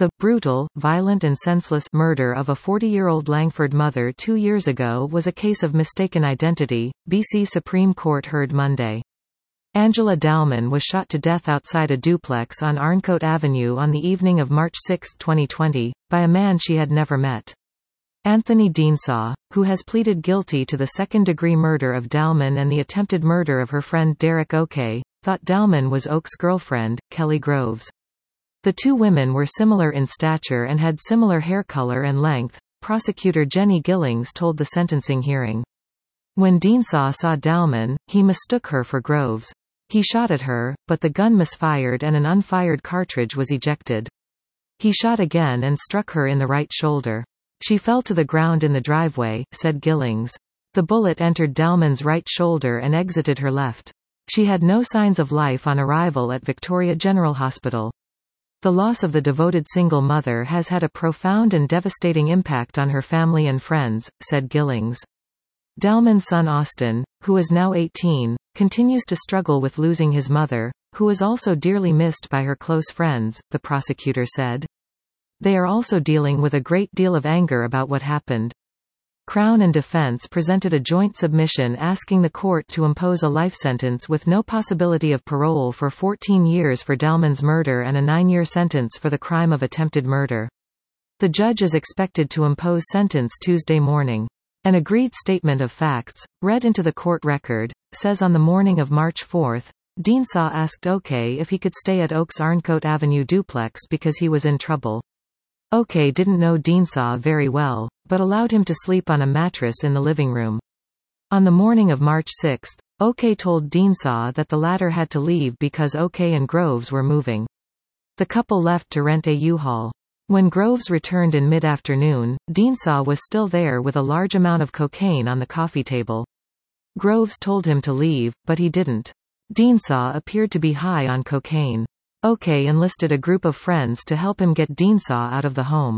The brutal, violent and senseless murder of a 40-year-old Langford mother 2 years ago was a case of mistaken identity, BC Supreme Court heard Monday. Angela Dalman was shot to death outside a duplex on Arncote Avenue on the evening of March 6, 2020, by a man she had never met. Anthony Deansaw, who has pleaded guilty to the second-degree murder of Dalman and the attempted murder of her friend Derek O'Kay, thought Dalman was Oak's girlfriend, Kelly Groves. The two women were similar in stature and had similar hair color and length, prosecutor Jenny Gillings told the sentencing hearing. When Deansaw saw Dalman, he mistook her for Groves. He shot at her, but the gun misfired and an unfired cartridge was ejected. He shot again and struck her in the right shoulder. She fell to the ground in the driveway, said Gillings. The bullet entered Dalman's right shoulder and exited her left. She had no signs of life on arrival at Victoria General Hospital. The loss of the devoted single mother has had a profound and devastating impact on her family and friends, said Gillings. Dalman's son Austin, who is now 18, continues to struggle with losing his mother, who is also dearly missed by her close friends, the prosecutor said. They are also dealing with a great deal of anger about what happened. Crown and defense presented a joint submission asking the court to impose a life sentence with no possibility of parole for 14 years for Dalman's murder and a 9-year sentence for the crime of attempted murder. The judge is expected to impose sentence Tuesday morning. An agreed statement of facts, read into the court record, says on the morning of March 4, Deansaw asked O'Kay if he could stay at Oak's Arncote Avenue duplex because he was in trouble. O'Kay didn't know Deansaw very well, but allowed him to sleep on a mattress in the living room. On the morning of March 6, O'Kay told Deansaw that the latter had to leave because O'Kay and Groves were moving. The couple left to rent a U-Haul. When Groves returned in mid-afternoon, Deansaw was still there with a large amount of cocaine on the coffee table. Groves told him to leave, but he didn't. Deansaw appeared to be high on cocaine. O'Kay enlisted a group of friends to help him get Deansaw out of the home.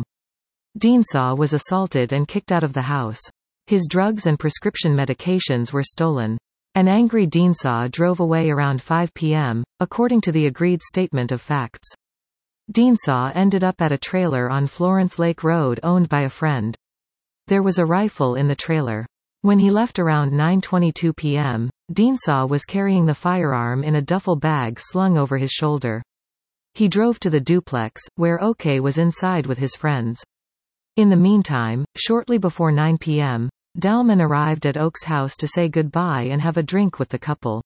Deansaw was assaulted and kicked out of the house. His drugs and prescription medications were stolen. An angry Deansaw drove away around 5 p.m., according to the agreed statement of facts. Deansaw ended up at a trailer on Florence Lake Road owned by a friend. There was a rifle in the trailer. When he left around 9:22 p.m., Deansaw was carrying the firearm in a duffel bag slung over his shoulder. He drove to the duplex, where O'Kay was inside with his friends. In the meantime, shortly before 9 p.m., Dalman arrived at Oak's house to say goodbye and have a drink with the couple.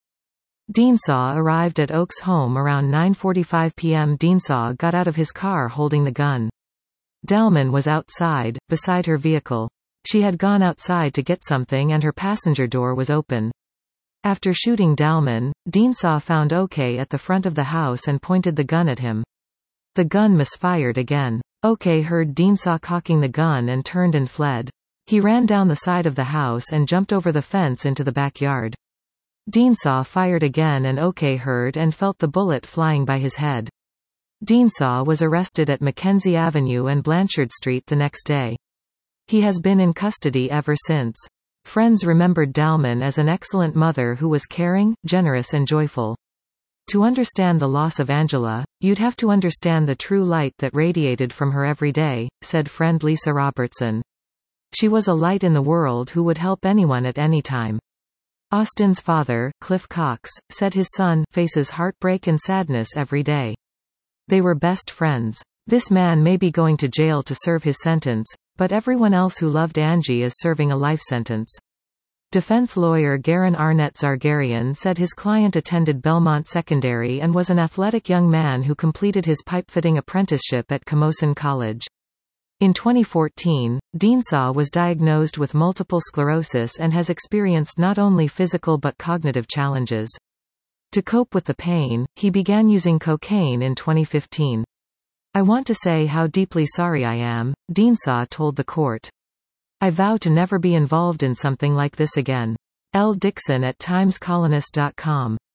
Deansaw arrived at Oak's home around 9:45 p.m. Deansaw got out of his car holding the gun. Dalman was outside, beside her vehicle. She had gone outside to get something and her passenger door was open. After shooting Dalman, Deansaw found O'Kay at the front of the house and pointed the gun at him. The gun misfired again. O'Kay heard Deansaw cocking the gun and turned and fled. He ran down the side of the house and jumped over the fence into the backyard. Deansaw fired again and O'Kay heard and felt the bullet flying by his head. Deansaw was arrested at Mackenzie Avenue and Blanchard Street the next day. He has been in custody ever since. Friends remembered Dalman as an excellent mother who was caring, generous and joyful. To understand the loss of Angela, you'd have to understand the true light that radiated from her every day, said friend Lisa Robertson. She was a light in the world who would help anyone at any time. Austin's father, Cliff Cox, said his son faces heartbreak and sadness every day. They were best friends. This man may be going to jail to serve his sentence, but everyone else who loved Angie is serving a life sentence. Defense lawyer Garin Arnett Zargarian said his client attended Belmont Secondary and was an athletic young man who completed his pipe-fitting apprenticeship at Camosun College. In 2014, Deansaw was diagnosed with multiple sclerosis and has experienced not only physical but cognitive challenges. To cope with the pain, he began using cocaine in 2015. "I want to say how deeply sorry I am," Deansaw told the court. "I vow to never be involved in something like this again." L. Dixon at TimesColonist.com.